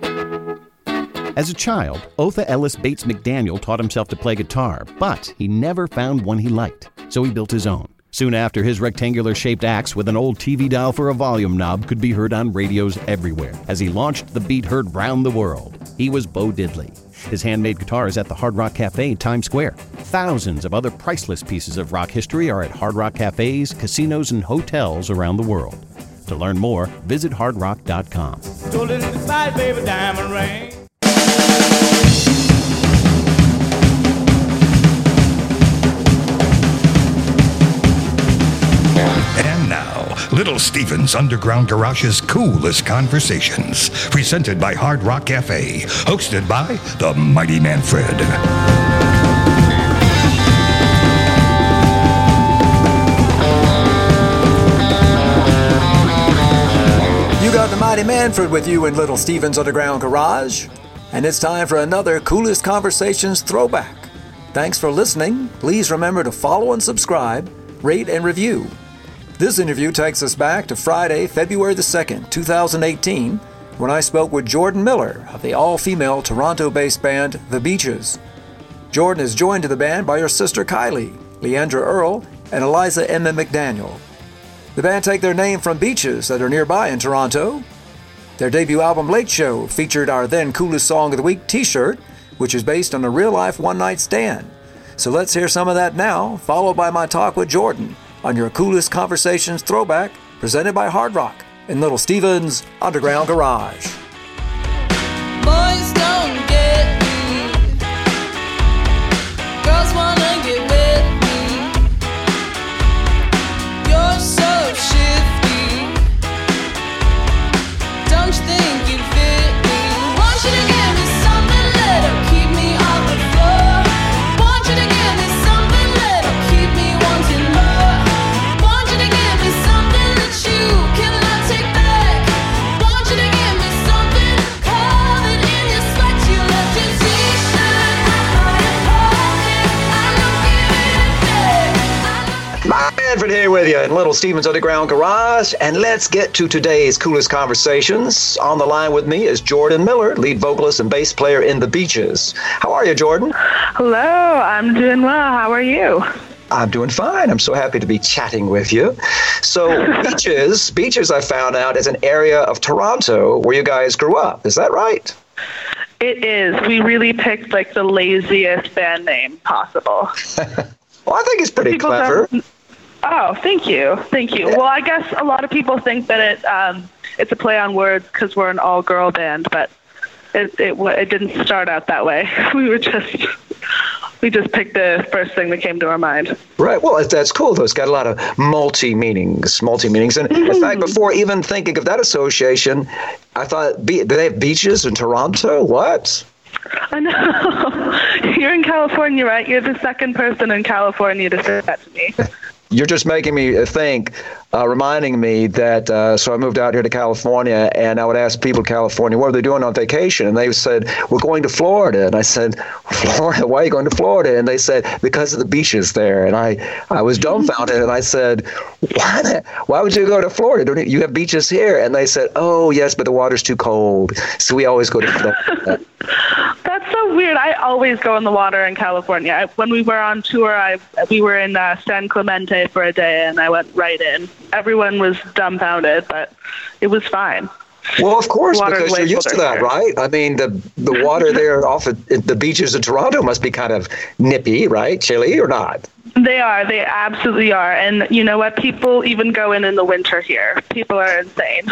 As a child, Otha Ellis Bates McDaniel taught himself to play guitar, but he never found one he liked, so he built his own. Soon after, his rectangular-shaped axe with an old TV dial for a volume knob could be heard on radios everywhere as he launched the beat heard round the world. He was Bo Diddley. His handmade guitar is at the Hard Rock Cafe in Times Square. Thousands of other priceless pieces of rock history are at Hard Rock cafes, casinos, and hotels around the world. To learn more, visit hardrock.com. Baby, diamond ring. And now, Little Steven's Underground Garage's Coolest Conversations, presented by Hard Rock Cafe, hosted by the Mighty Manfred. You got the Mighty Manfred with you in Little Steven's Underground Garage, and it's time for another Coolest Conversations throwback. Thanks for listening. Please remember to follow and subscribe, rate and review. This interview takes us back to Friday, February the 2nd, 2018, when I spoke with Jordan Miller of the all-female Toronto-based band The Beaches. Jordan is joined to the band by her sister Kylie, Leandra Earl, and Eliza Emma McDaniel. The band take their name from beaches that are nearby in Toronto. Their debut album, Late Show, featured our then Coolest Song of the Week t-shirt, which is based on a real-life one-night stand. So let's hear some of that now, followed by my talk with Jordan on your Coolest Conversations throwback, presented by Hard Rock in Little Steven's Underground Garage. Boys don't get me. Girls wanna get with me. You're so shifty. Don't you think you'd fit me? Want you to give me something little, keep me off the floor. Want you to give me something little, keep me wanting more. Want you to give me something that you cannot take back. Want you to give me something covered in your sweat. You left your t-shirt out by your pocket. I don't give it back. My Manfred here with you in Little Steven's Underground Garage, and let's get to today's Coolest Conversations. On the line with me is Jordan Miller, lead vocalist and bass player in The Beaches. How are you, Jordan? Hello, I'm doing well. How are you? I'm doing fine. I'm so happy to be chatting with you. So, Beaches, I found out, is an area of Toronto where you guys grew up. Is that right? It is. We really picked like the laziest band name possible. Well, I think it's pretty clever. Oh, thank you. Thank you. Yeah. Well, I guess a lot of people think that it's a play on words because we're an all-girl band, but it didn't start out that way. We just picked the first thing that came to our mind. Right. Well, that's cool, though. It's got a lot of multi-meanings. And in fact, before even thinking of that association, I thought, do they have beaches in Toronto? What? I know. You're in California, right? You're the second person in California to say that to me. You're just making me think, reminding me that, so I moved out here to California, and I would ask people in California, what are they doing on vacation? And they said, we're going to Florida. And I said, Florida? Why are you going to Florida? And they said, because of the beaches there. And I was dumbfounded, and I said, why would you go to Florida? Don't you have beaches here? And they said, oh, yes, but the water's too cold. So we always go to Florida. That's so weird. I always go in the water in California. When we were on tour, we were in San Clemente for a day, and I went right in. Everyone was dumbfounded, but it was fine. Well, of course, Water's because you're used to that, here. right? I mean, the water there off at the beaches of Toronto must be kind of nippy, right? Chilly or not? They are. They absolutely are. And you know what? People even go in the winter here. People are insane.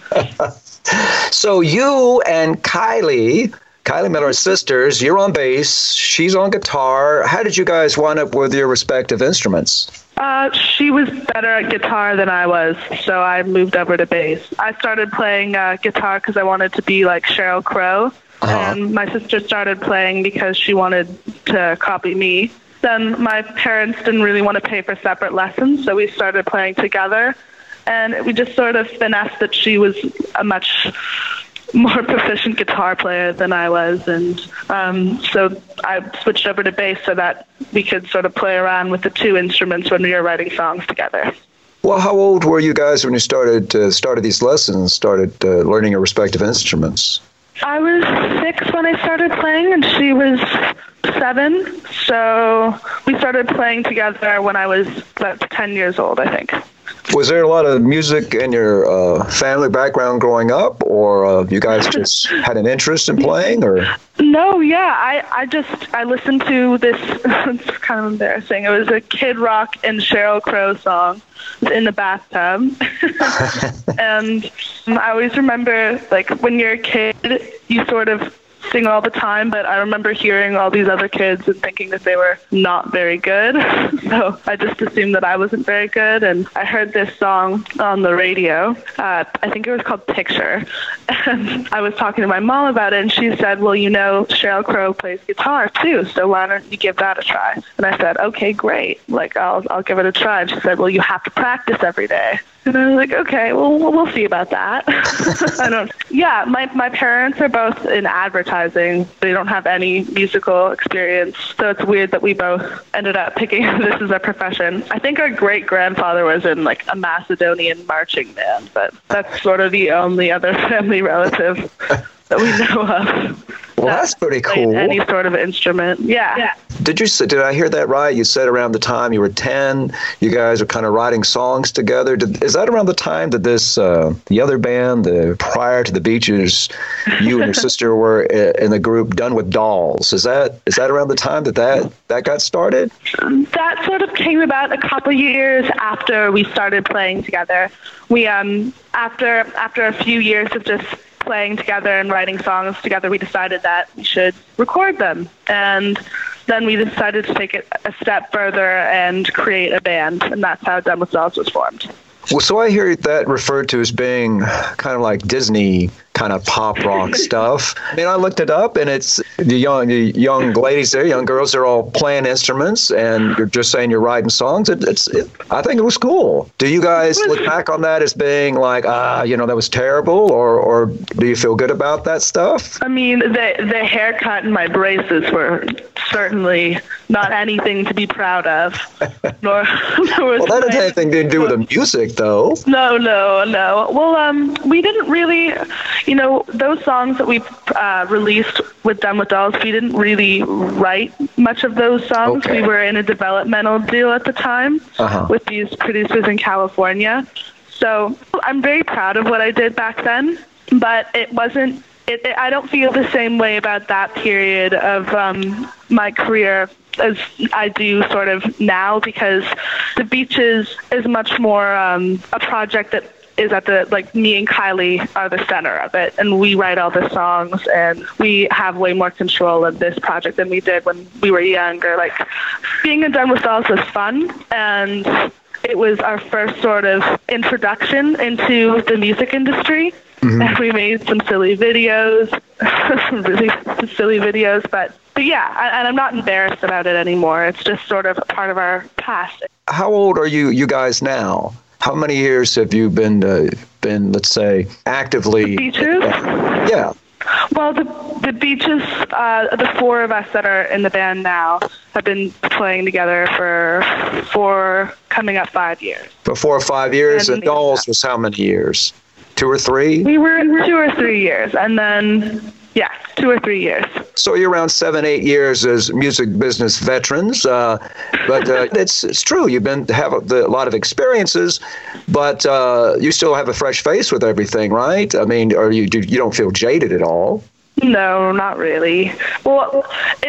So you and Kylie Miller are sisters. You're on bass. She's on guitar. How did you guys wind up with your respective instruments? She was better at guitar than I was, so I moved over to bass. I started playing guitar because I wanted to be like Sheryl Crow, and my sister started playing because she wanted to copy me. Then my parents didn't really want to pay for separate lessons, so we started playing together, and we just sort of finessed that she was a much more proficient guitar player than I was, and so I switched over to bass so that we could sort of play around with the two instruments when we were writing songs together. Well, how old were you guys when you started these lessons, started learning your respective instruments? I was 6 when I started playing, and she was 7. So we started playing together when I was about 10 years old, I think. Was there a lot of music in your family background growing up, or you guys just had an interest in playing, or? No, yeah, I listened to this, it's kind of embarrassing. It was a Kid Rock and Sheryl Crow song in the bathtub. And I always remember, like, when you're a kid, you sort of sing all the time, but I remember hearing all these other kids and thinking that they were not very good. So I just assumed that I wasn't very good. And I heard this song on the radio. I think it was called Picture. And I was talking to my mom about it, and she said, well, you know, Sheryl Crow plays guitar too, so why don't you give that a try? And I said, okay, great. Like, I'll give it a try. And she said, well, you have to practice every day. And I was like, okay, well, we'll see about that. Yeah, my parents are both in advertising. They don't have any musical experience. So it's weird that we both ended up picking this as our profession. I think our great-grandfather was in, like, a Macedonian marching band, but that's sort of the only other family relative that we know of. Well, that's pretty cool. Any sort of instrument. Yeah. Did I hear that right? You said around the time you were 10, you guys were kind of writing songs together. Is that around the time that this, the other band, prior to the Beaches, you and your sister were in the group Done with Dolls? Is that around the time that got started? That sort of came about a couple years after we started playing together. We, after a few years of just playing together and writing songs together, we decided that we should record them. And then we decided to take it a step further and create a band, and that's how Done with Dolls was formed. Well, so I hear that referred to as being kind of like Disney kind of pop rock stuff. I mean, I looked it up, and it's the young ladies there, young girls, they're all playing instruments, and you're just saying you're writing songs. I think it was cool. Do you guys look back on that as being like, that was terrible, or do you feel good about that stuff? I mean, the haircut and my braces were certainly not anything to be proud of. Well, that didn't have anything to do with the music, though. No. Well, we didn't really, those songs that we released with Done with Dolls, we didn't really write much of those songs. Okay. We were in a developmental deal at the time with these producers in California. So I'm very proud of what I did back then, but it wasn't, I don't feel the same way about that period of my career as I do sort of now, because the Beaches is much more a project that is at the, like, me and Kylie are the center of it, and we write all the songs, and we have way more control of this project than we did when we were younger. Like, being in Done with Dolls was fun, and it was our first sort of introduction into the music industry. Mm-hmm. And we made some silly videos, really silly videos, but yeah, and I'm not embarrassed about it anymore. It's just sort of a part of our past. How old are you guys now? How many years have you been let's say, actively? The Beaches? Yeah. Well, the Beaches, the four of us that are in the band now have been playing together for coming up 5 years. For 4 or 5 years, and Dolls was how many years? 2 or 3? We were 2 or 3 years, and then, 2 or 3 years. So you're around 7, 8 years as music business veterans, but it's true. You've have a lot of experiences, but you still have a fresh face with everything, right? I mean, you don't feel jaded at all? No, not really. Well,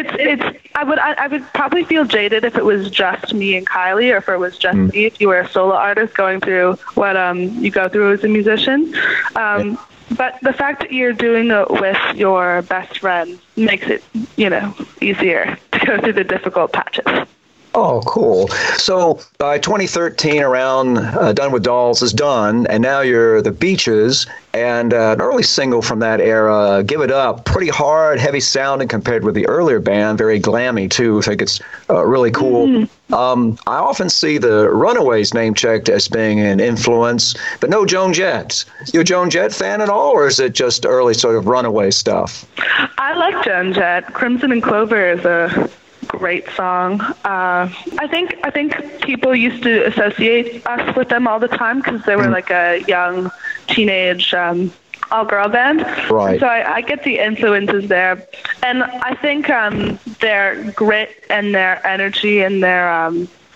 I would probably feel jaded if it was just me and Kylie, or if it was just me, if you were a solo artist going through what you go through as a musician. But the fact that you're doing it with your best friend makes it, easier to go through the difficult patches. Oh, cool. So by 2013, around Done with Dolls is done, and now you're the Beaches, and an early single from that era, Give It Up, pretty hard, heavy sounding compared with the earlier band, very glammy too. I think it's really cool. Mm-hmm. I often see the Runaways name checked as being an influence, but no Joan Jett. You a Joan Jett fan at all, or is it just early sort of Runaway stuff? I like Joan Jett. Crimson and Clover is a great song. I think people used to associate us with them all the time because they were like a young teenage all-girl band. Right. So I get the influences there. And I think their grit and their energy and their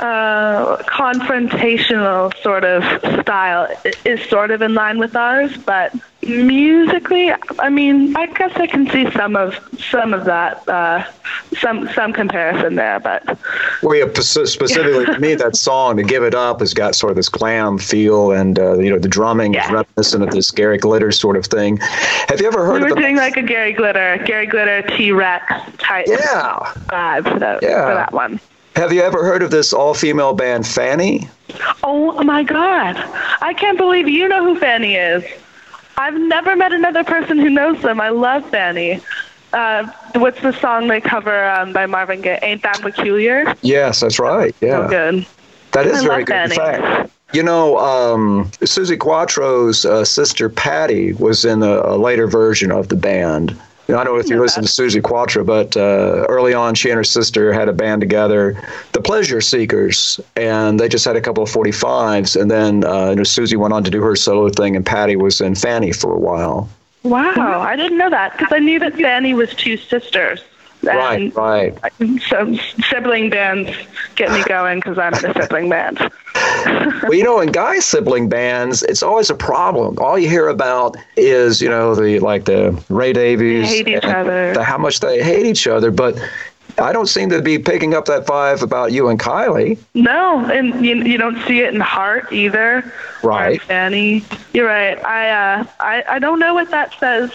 confrontational sort of style is sort of in line with ours, but musically, I mean, I guess I can see some of that, some comparison there, but. Well, yeah, specifically to me, that song, "To Give It Up," has got sort of this glam feel, and the drumming is reminiscent of this Gary Glitter sort of thing. Have you ever heard of We were doing like a Gary Glitter T-Rex type vibe for that one. Have you ever heard of this all-female band, Fanny? Oh my God. I can't believe you know who Fanny is. I've never met another person who knows them. I love Fanny. What's the song they cover by Marvin Gaye? Ain't That Peculiar? Yes, that's right. Yeah. So good. That is I very love good. In Fanny. fact, Suzi Quatro's sister Patty was in a later version of the band. I don't know if you listen to Suzi Quatro, but early on, she and her sister had a band together, the Pleasure Seekers, and they just had a couple of 45s, and then Suzi went on to do her solo thing, and Patty was in Fanny for a while. Wow, I didn't know that, because I knew that Fanny was two sisters. And Right. So sibling bands get me going, because I'm in a sibling band. Well, in guy sibling bands, it's always a problem. All you hear about is, the Ray Davies. They hate each other. How much they hate each other, but I don't seem to be picking up that vibe about you and Kylie. No, and you don't see it in Heart either. Right. Or Fanny. You're right. I don't know what that says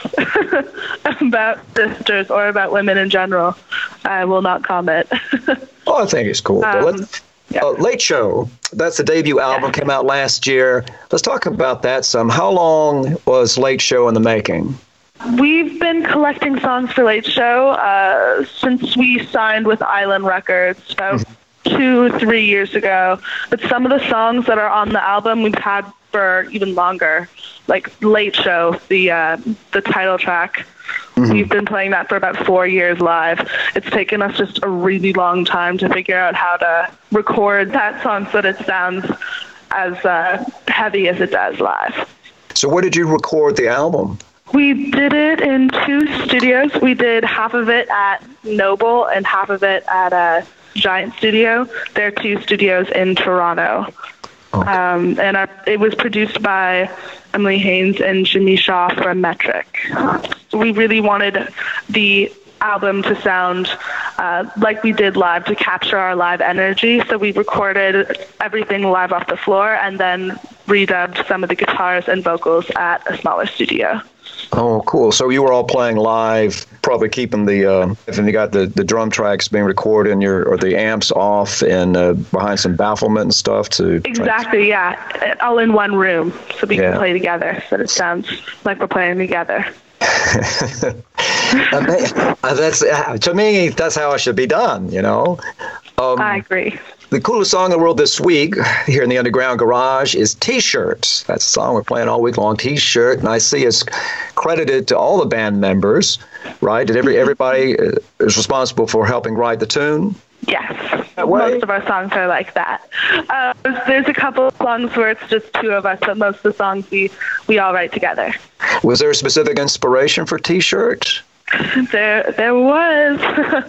about sisters or about women in general. I will not comment. Oh, I think it's cool. Late Show, that's the debut album, came out last year. Let's talk about that some. How long was Late Show in the making? We've been collecting songs for Late Show since we signed with Island Records about 2-3 years ago. But some of the songs that are on the album we've had for even longer, like Late Show, the title track. We've been playing that for about 4 years live. It's taken us just a really long time to figure out how to record that song so that it sounds as heavy as it does live. So where did you record the album? We did it in 2 studios. We did half of it at Noble and half of it at Giant Studio. There are 2 studios in Toronto. Okay. And it was produced by Emily Haynes and Jimmy Shaw from Metric. We really wanted the album to sound like we did live, to capture our live energy. So we recorded everything live off the floor and then redubbed some of the guitars and vocals at a smaller studio. Oh, cool. So you were all playing live, probably keeping if you got the drum tracks being recorded and or the amps off and behind some bafflement and stuff to... Exactly, yeah. All in one room so we can play together, so it sounds like we're playing together. To me, that's how it should be done, I agree. The coolest song in the world this week here in the Underground Garage is T-Shirt. That's the song we're playing all week long, T-Shirt. And I see it's credited to all the band members, right? Did everybody is responsible for helping write the tune? Yes. Most of our songs are like that. There's a couple of songs where it's just 2 of us, but most of the songs we all write together. Was there a specific inspiration for T-Shirt? There was.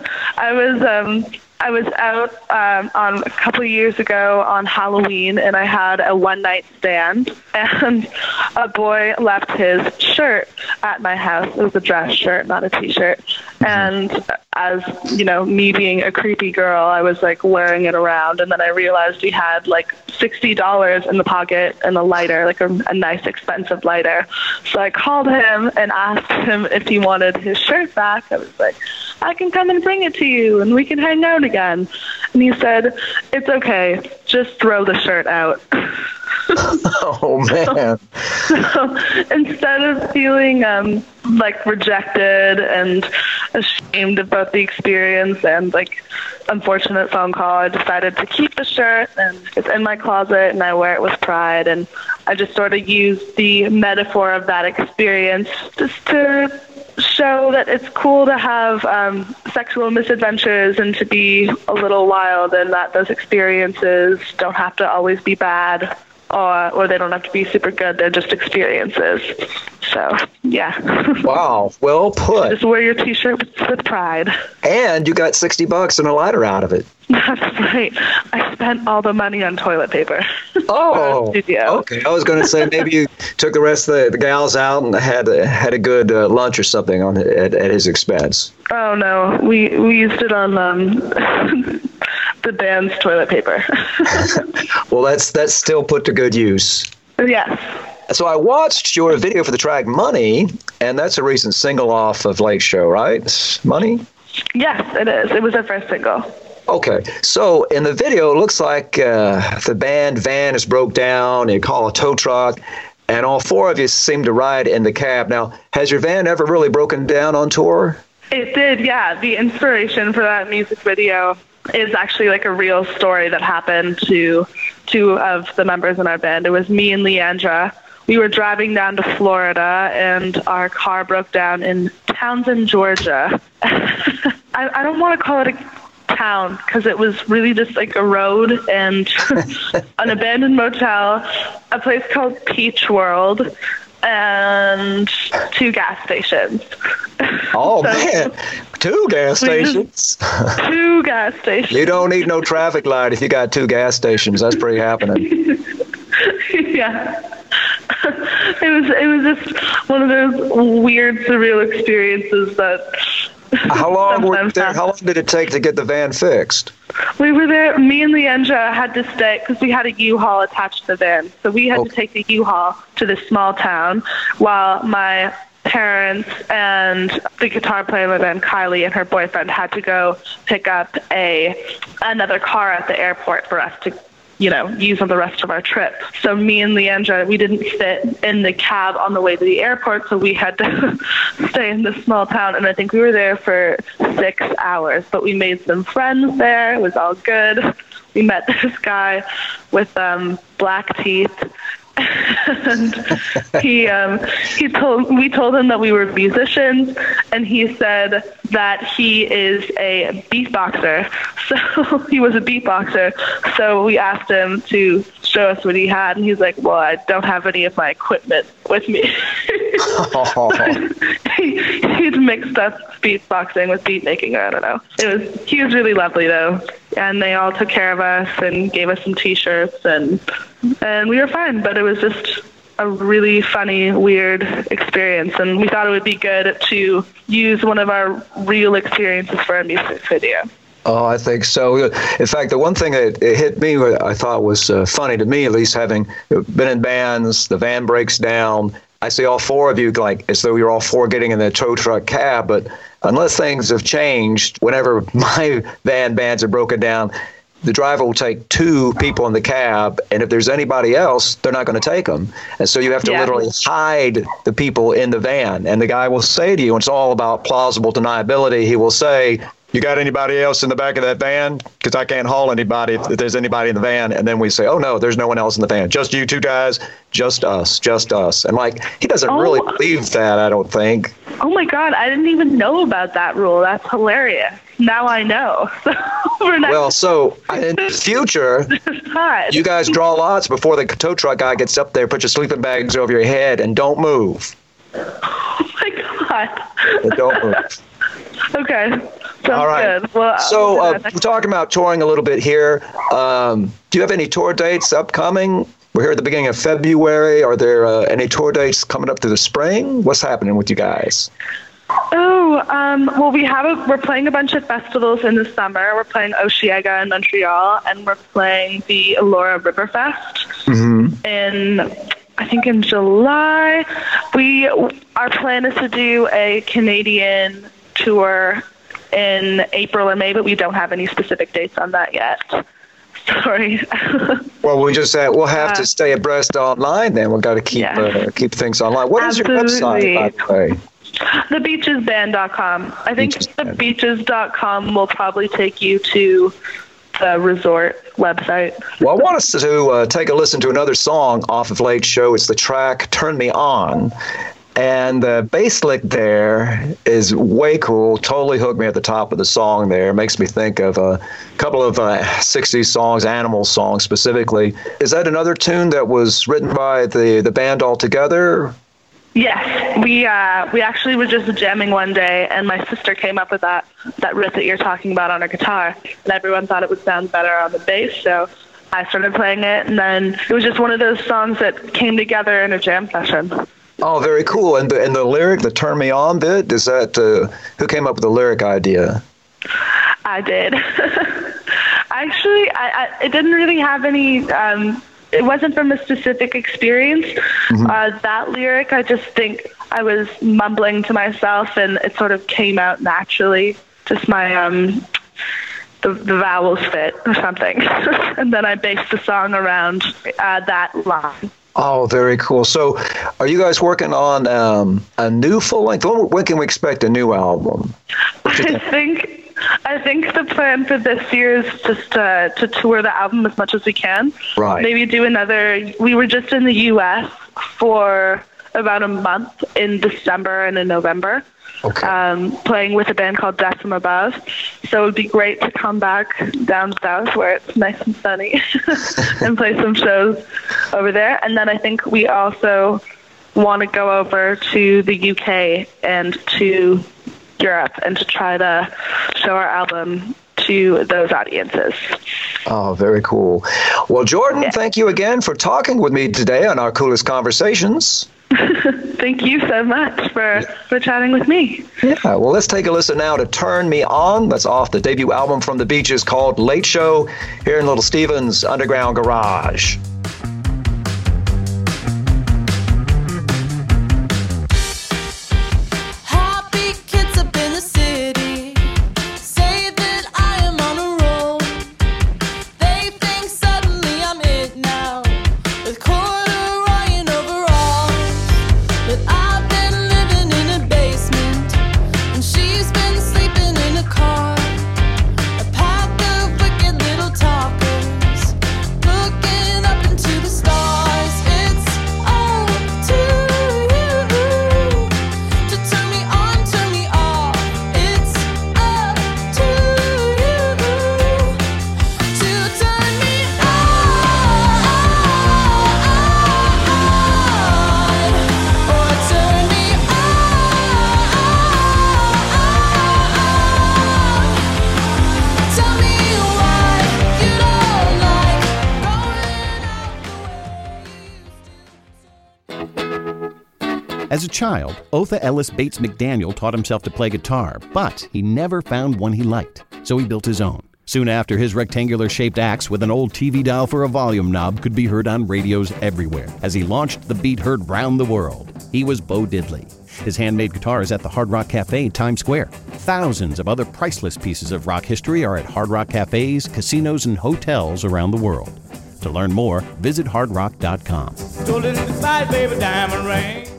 I was out on a couple of years ago on Halloween, and I had a one-night stand, and a boy left his shirt at my house. It was a dress shirt, not a T-shirt. And as, me being a creepy girl, I was, wearing it around, and then I realized he had, $60 in the pocket and a lighter, a nice, expensive lighter. So I called him and asked him if he wanted his shirt back. I was like, I can come and bring it to you, and we can hang out again. And he said, it's okay, just throw the shirt out. Oh, man. So instead of feeling rejected and ashamed about the experience and unfortunate phone call, I decided to keep the shirt, and it's in my closet and I wear it with pride. And I just sort of used the metaphor of that experience just to show that it's cool to have sexual misadventures and to be a little wild, and that those experiences don't have to always be bad. or they don't have to be super good. They're just experiences. So, yeah. Wow, well put. Just wear your T-shirt with pride. And you got $60 and a lighter out of it. That's right. I spent all the money on toilet paper. Oh, okay. I was going to say maybe you took the rest of the gals out and had a good lunch or something at his expense. Oh no, we used it on the band's toilet paper. Well, that's still put to good use. Yes. So I watched your video for the track Money, and that's a recent single off of Late Show, right? Money? Yes, it is. It was our first single. Okay, so in the video, it looks like the band van is broke down, you call a tow truck, and all four of you seem to ride in the cab. Now, has your van ever really broken down on tour? It did, yeah. The inspiration for that music video is actually like a real story that happened to two of the members in our band. It was me and Leandra. We were driving down to Florida, and our car broke down in Townsend, Georgia. I don't want to call it a town because it was really just like a road and an abandoned motel, a place called Peach World, and 2 gas stations. Oh, man. 2 gas stations? 2 gas stations. You don't need no traffic light if you got 2 gas stations. That's pretty happening. Yeah. It was just one of those weird, surreal experiences that. How long were you there? How long did it take to get the van fixed? We were there. Me and Leandra had to stay because we had a U-Haul attached to the van, so we had to take the U-Haul to this small town while my parents and the guitar player in the band, Kylie, and her boyfriend had to go pick up another car at the airport for us to use on the rest of our trip. So me and Leandra, we didn't fit in the cab on the way to the airport, so we had to stay in this small town, and I think we were there for 6 hours, but we made some friends there. It was all good. We met this guy with black teeth, and we told him that we were musicians, and he said that he is a beatboxer. So he was a beatboxer. So we asked him to show us what he had, and he's like, "Well, I don't have any of my equipment with me." He'd mixed up beatboxing with beat making. I don't know. He was really lovely though, and they all took care of us and gave us some T-shirts, and we were fine. But it was just a really funny, weird experience, and we thought it would be good to use one of our real experiences for a music video. Oh, I think so. In fact, the one thing that hit me, I thought was funny to me, at least having been in bands, the van breaks down. I see all four of you like as though you're all four getting in the tow truck cab, but unless things have changed, whenever my bands are broken down, the driver will take 2 people in the cab, and if there's anybody else, they're not going to take them. And so you have to literally hide the people in the van. And the guy will say to you, and it's all about plausible deniability, he will say, "You got anybody else in the back of that van? Because I can't haul anybody if there's anybody in the van." And then we say, "Oh, no, there's no one else in the van. Just you 2 guys, just us. And like, he doesn't really believe that, I don't think. Oh my God, I didn't even know about that rule. That's hilarious. Now I know. Well, so in the future, you guys draw lots before the tow truck guy gets up there, put your sleeping bags over your head, and don't move. Oh my God. And don't move. Okay. Sounds all right. Good. Well, so we're talking about touring a little bit here. Do you have any tour dates upcoming? We're here at the beginning of February. Are there any tour dates coming up through the spring? What's happening with you guys? Oh, well, we're playing a bunch of festivals in the summer. We're playing Osheaga in Montreal, and we're playing the Elora Riverfest in July. Our plan is to do a Canadian tour in April or May, but we don't have any specific dates on that yet. Sorry. Well, we'll have to stay abreast online then. We've got to keep things online. What is your website, by the way? Thebeachesband.com. I think thebeaches.com will probably take you to the resort website. Well, I want us to take a listen to another song off of Late Show. It's the track Turn Me On. And the bass lick there is way cool. Totally hooked me at the top of the song there. Makes me think of a couple of 60s songs, Animal songs specifically. Is that another tune that was written by the band altogether? Yes, we actually were just jamming one day, and my sister came up with that riff that you're talking about on her guitar, and everyone thought it would sound better on the bass, so I started playing it, and then it was just one of those songs that came together in a jam session. Oh, very cool. And the lyric, the "Turn Me On" bit, is that who came up with the lyric idea? I did. Actually, it didn't really have any. It wasn't from a specific experience. That lyric, I just think I was mumbling to myself, and it sort of came out naturally. Just my the vowels fit or something, and then I based the song around that line. Oh, very cool. So, are you guys working on a new full length? When can we expect a new album? I think the plan for this year is just to tour the album as much as we can. Right. Maybe do another. We were just in the U.S. for about a month in December and in November. Okay. Playing with a band called Death from Above. So it would be great to come back down south where it's nice and sunny and play some shows over there. And then I think we also want to go over to the UK and to Europe and to try to show our album to those audiences. Oh, very cool. Well, Jordan, Thank you again for talking with me today on our Coolest Conversations. Thank you so much for chatting with me. Yeah, well, let's take a listen now to Turn Me On. That's off the debut album from the Beaches called Late Show here in Little Steven's Underground Garage. Happy kids up in the city say that I am on a roll. They think suddenly I'm it now with corduroy and overalls. But I've been living in a basement and she's been sleeping in a car. A pack of wicked little talkers looking up into the stars. It's up to you to turn me on, turn me off. It's up to you to turn me on or turn me on. Tell me why you don't like going out the way you As a child, Otha Ellis Bates McDaniel taught himself to play guitar, but he never found one he liked, so he built his own. Soon after, his rectangular-shaped axe with an old TV dial for a volume knob could be heard on radios everywhere as he launched the beat heard round the world. He was Bo Diddley. His handmade guitar is at the Hard Rock Cafe in Times Square. Thousands of other priceless pieces of rock history are at Hard Rock cafes, casinos, and hotels around the world. To learn more, visit hardrock.com. So little goodbye, baby, diamond ring.